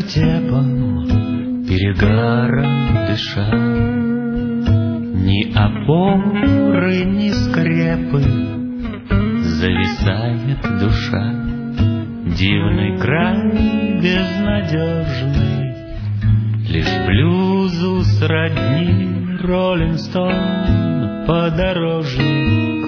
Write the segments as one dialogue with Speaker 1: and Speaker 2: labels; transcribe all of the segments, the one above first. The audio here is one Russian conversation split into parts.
Speaker 1: вертепом, перегаром дыша. Ни опоры, ни скрепы, зависает душа. Дивный край безнадежный, лишь блюзу сродни Роллинг Стоун подорожник.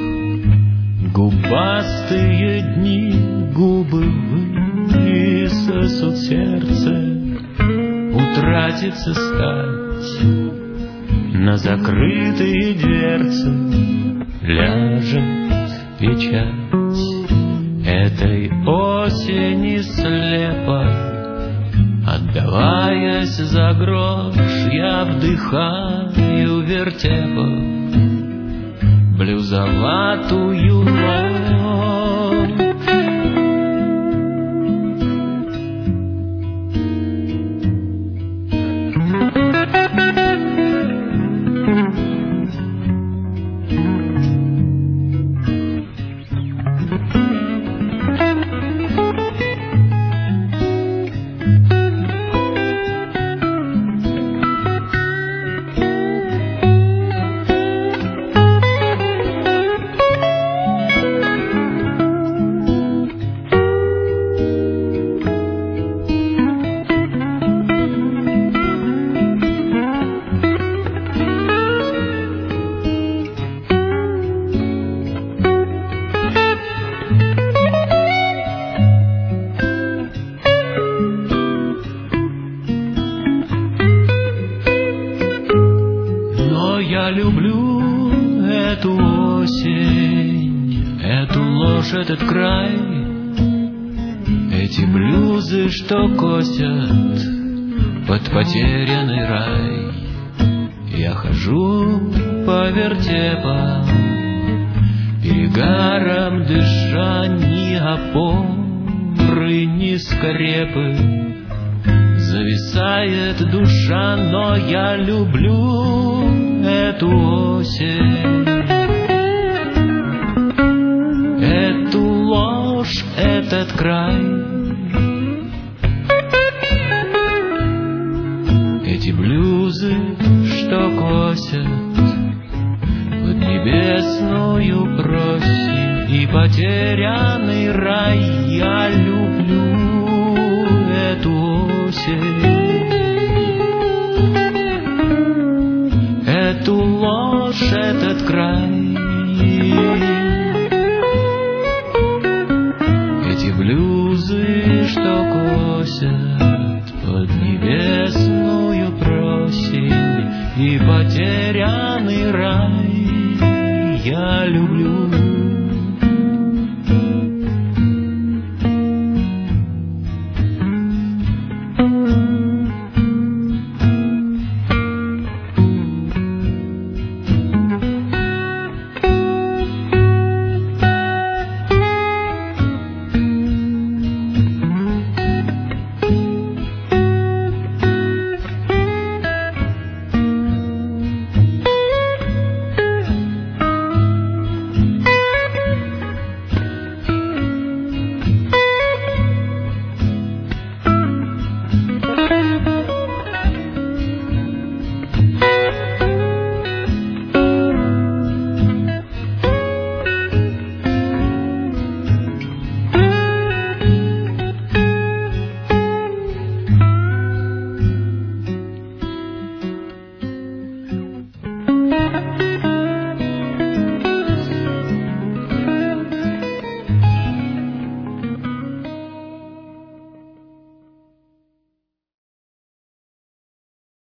Speaker 1: Губастые дни, губы высосут сердце, утратится стать, на закрытые дверцы ляжет печать. Этой осени слепой, отдаваясь за грош, я вдыхаю вертепом блюзоватую ночь. Я люблю эту осень, эту ложь, этот край, эти блюзы, что косят под потерянный рай. Я хожу по вертепам, перегаром дыша, ни опоры, ни скрепы, зависает душа, но я люблю эту осень, эту ложь, этот край, эти блюзы, что косят под небесную просень и потерянный рай. Я люблю эту осень, эту ложь, этот край.